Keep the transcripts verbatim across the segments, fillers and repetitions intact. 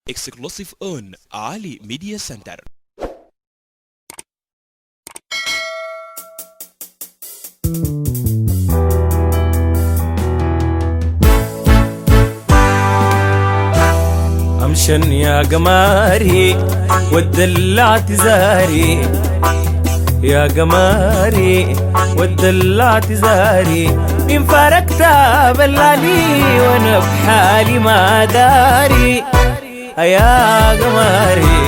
exclusive on Ali Media Center. امشن يا قماري والدلعت زاري، يا قماري والدلعت زاري، من فارقتها بلالي وانا بحالي ما داري. يا قماري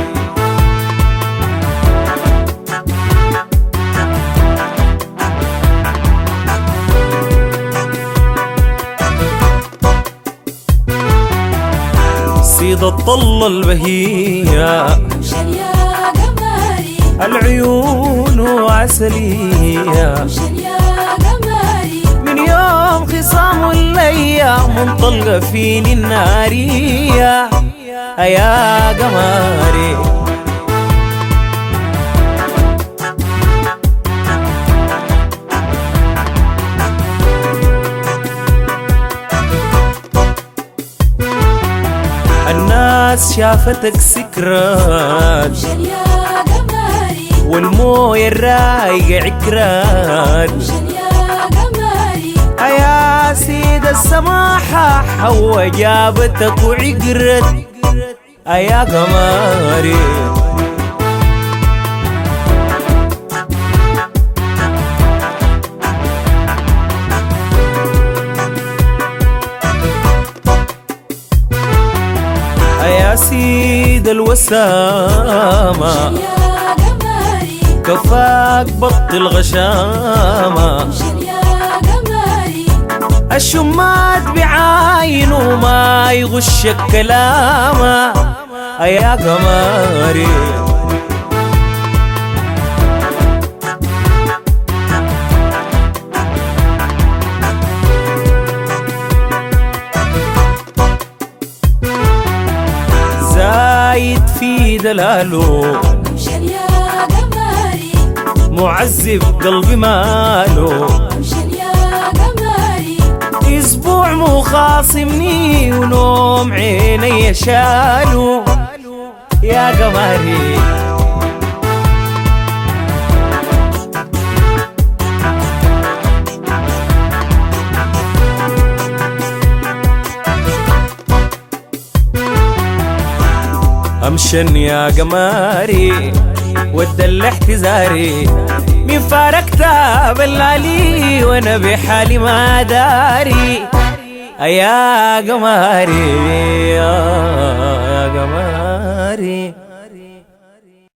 سيد الطلة البهية، امشن يا قماري العيون عسلية، امشن يا قماري من يوم خصام الايام منطلقة فيني النارية. يا قماري الناس شافتك سكرات، امشن يا قماري والموية الرايقة عكرات. امشن يا قماري يا سيد السماحة حوا جابتك وعقرت. يا قماري يا سيد الوسامة، يا قماري كفاك بط الغشامة. امشن يا قماري الشمات بعاينه ما يغش الكلامة. يا قماري زايد في دلاله، امشن يا قماري معذب قلبي ماله. امشن يا قماري اسبوع مو خاصمني ونوم عيني شالو. يا قماري امشن يا قماري والدلعت زاري، من فارقتها بلالي وانا بحالي ما داري. يا قماري يا قماري